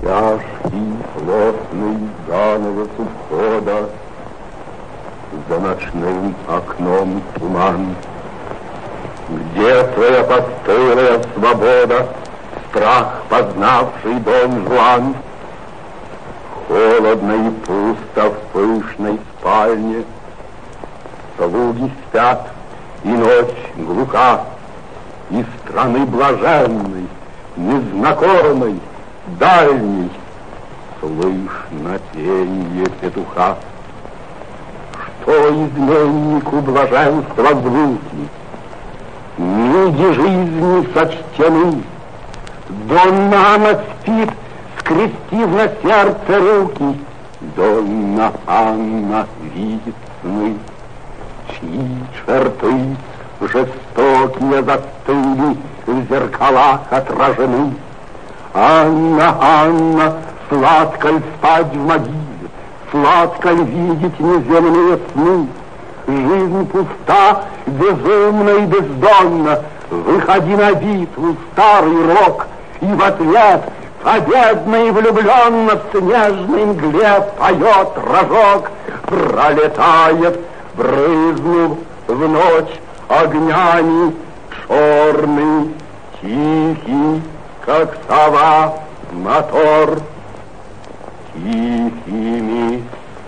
Тяжкий, плотный занавес у входа, за ночным окном туман. Где твоя постылая свобода, страх, познавший Дон Жуан? Холодно и пусто в пышной спальне, слуги спят, и ночь глуха, и страны блаженной, незнакомой, дальней, слышно пенье петуха. Что изменнику блаженства звуки, миги жизни сочтены. Донна спит, скрестив на сердце руки, Донна Анна видит сны, чьи черты жестокие застыли, в зеркалах отражены. Анна, Анна, сладко ль спать в могиле, сладко ль видеть неземные сны? Жизнь пуста, безумна и бездонна, выходи на битву, старый рок, и в ответ победно и влюбленно в снежной мгле поет рожок. Пролетает, брызнув в ночь огнями, черный, тихий, как сова, мотор. Тихими,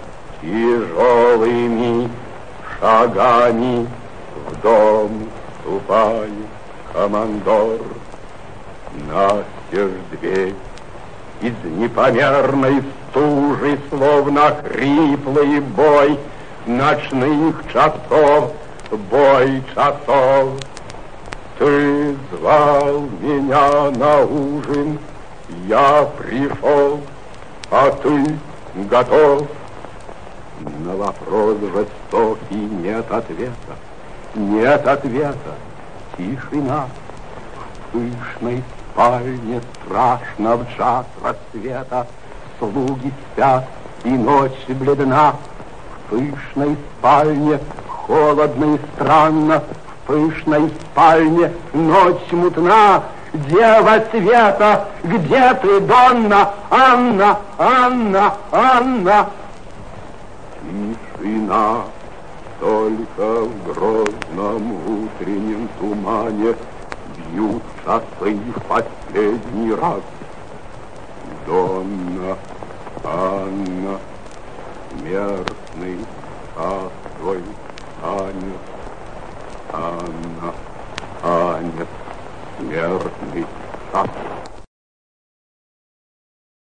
тяжелыми шагами в дом ступает командор. Настежь дверь, из непомерной стужи, словно хриплый бой ночных часов, бой часов. Ты звал меня на ужин, я пришел, а ты готов? На вопрос жестокий нет ответа, нет ответа, тишина. В пышной спальне страшно в час рассвета, слуги спят, и ночь бледна. В пышной спальне холодно и странно, в пышной спальне ночь мутна. Дева света, где ты, Донна Анна, Анна, Анна? Тишина, только в грозном утреннем тумане бьют часы в последний раз. Донна Анна, смертный час твой танец. Анна, танец, смертный час.